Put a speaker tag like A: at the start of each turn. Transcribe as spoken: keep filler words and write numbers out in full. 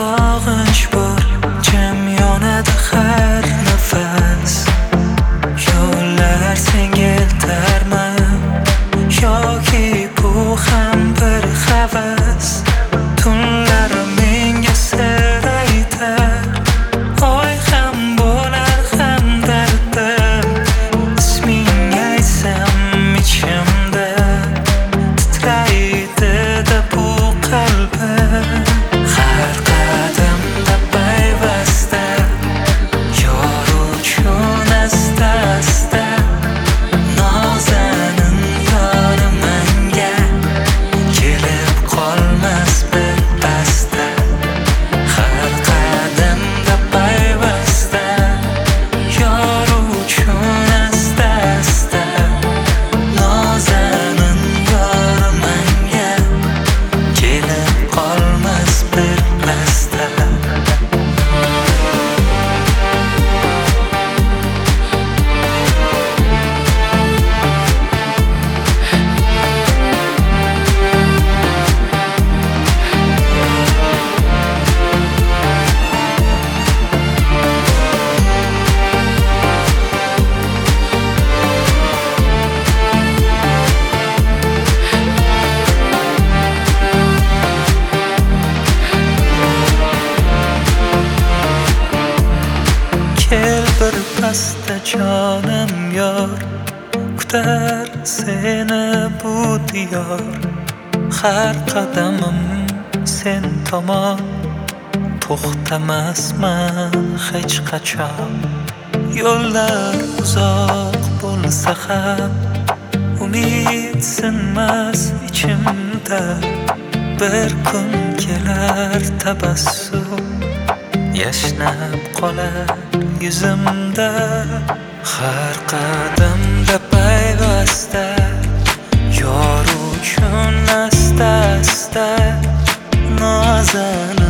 A: sog'inch bor, jim yonadi har nafas. Yo'llar senga eltarmi yoki bu ham bir havas? Tunlar menga sir aytar, oy ham bo'lar ham dardim. Isming aytsam ichimda titraydi-da bu qalbim. Har qadamda payvasta, yor uchun asta-asta. Nozanin yori menga kelib qolmas birpasda. Har qadamda payvasta, yor uchun asta-asta. Nozanin yori menga kelib qolmas birpasda. Kel birpasda jonim yor, kutar seni bu diyor. Har qadamim sen tomon, to'xtamasman hech qachon. Yo'llar uzoq bo'lsa ham umid sinmas ichimda. Bir kun kelar tabassum yashnab qolar yuzimda. Har qadamda payvasta, yor uchun asta-asta. Nozanin